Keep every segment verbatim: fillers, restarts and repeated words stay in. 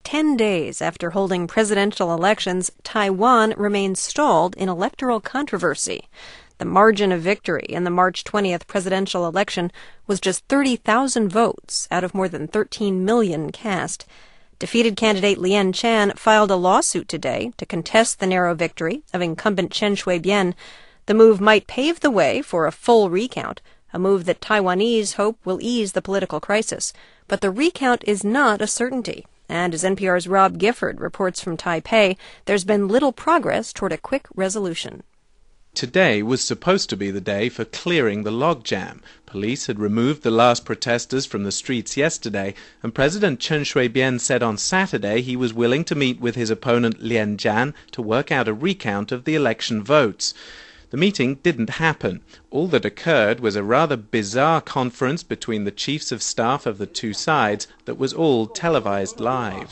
ten days after holding presidential elections, Taiwan remains stalled in electoral controversy. The margin of victory in the March twentieth presidential election was just thirty thousand votes out of more than thirteen million cast. Defeated candidate Lian Chan filed a lawsuit today to contest the narrow victory of incumbent Chen Shui-bian. The move might pave the way for a full recount, a move that Taiwanese hope will ease the political crisis. But the recount is not a certainty. And as N P R's Rob Gifford reports from Taipei, there's been little progress toward a quick resolution. Today was supposed to be the day for clearing the logjam. Police had removed the last protesters from the streets yesterday, and President Chen Shui-bian said on Saturday he was willing to meet with his opponent Lian Chan to work out a recount of the election votes. The meeting didn't happen. All that occurred was a rather bizarre conference between the chiefs of staff of the two sides that was all televised live.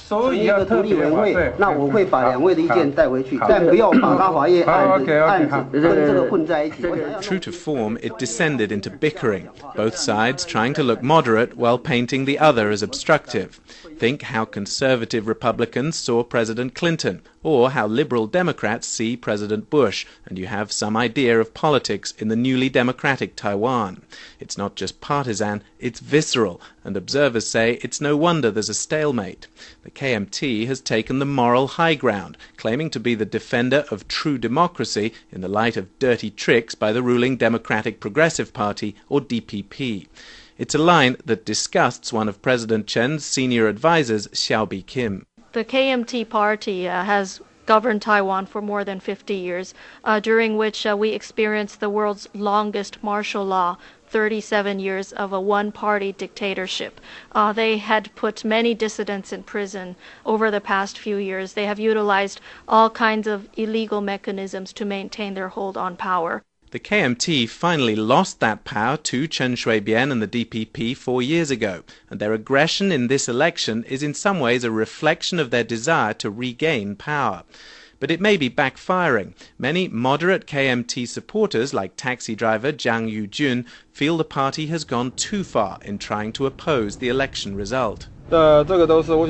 True to form, it descended into bickering, both sides trying to look moderate while painting the other as obstructive. Think how conservative Republicans saw President Clinton, or how liberal Democrats see President Bush, and you have some idea of politics in the newly democratic Taiwan. It's not just partisan, it's visceral, and observers say it's no wonder there's a stalemate. The K M T has taken the moral high ground, claiming to be the defender of true democracy in the light of dirty tricks by the ruling Democratic Progressive Party, or D P P. It's a line that disgusts one of President Chen's senior advisers, Xiaobi Kim. The K M T party uh, has governed Taiwan for more than fifty years, uh, during which uh, we experienced the world's longest martial law, thirty-seven years of a one-party dictatorship. Uh, they had put many dissidents in prison over the past few years. They have utilized all kinds of illegal mechanisms to maintain their hold on power. The K M T finally lost that power to Chen Shui-bian and the D P P four years ago, and their aggression in this election is in some ways a reflection of their desire to regain power. But it may be backfiring. Many moderate K M T supporters, like taxi driver Jiang Yujun, feel the party has gone too far in trying to oppose the election result. I voted for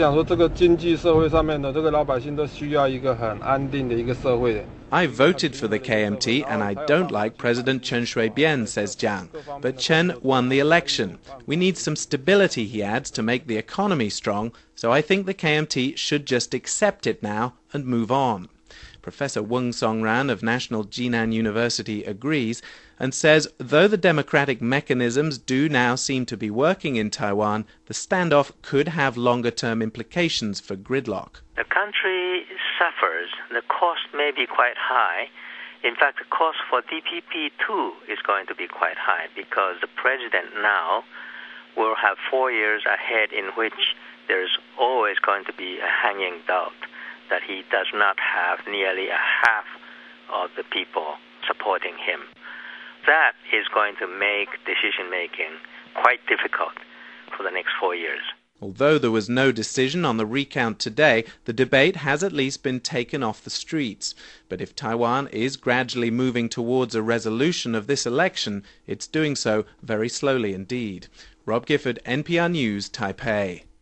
the K M T and I don't like President Chen Shui-bian, says Jiang. But Chen won the election. We need some stability, he adds, to make the economy strong, so I think the K M T should just accept it now and move on. Professor Weng Songran of National Jinan University agrees and says though the democratic mechanisms do now seem to be working in Taiwan, the standoff could have longer-term implications for gridlock. The country suffers. The cost may be quite high. In fact, the cost for D P P too is going to be quite high because the president now will have four years ahead in which there's always going to be a hanging doubt that he does not have nearly a half of the people supporting him. That is going to make decision-making quite difficult for the next four years. Although there was no decision on the recount today, the debate has at least been taken off the streets. But if Taiwan is gradually moving towards a resolution of this election, it's doing so very slowly indeed. Rob Gifford, N P R News, Taipei.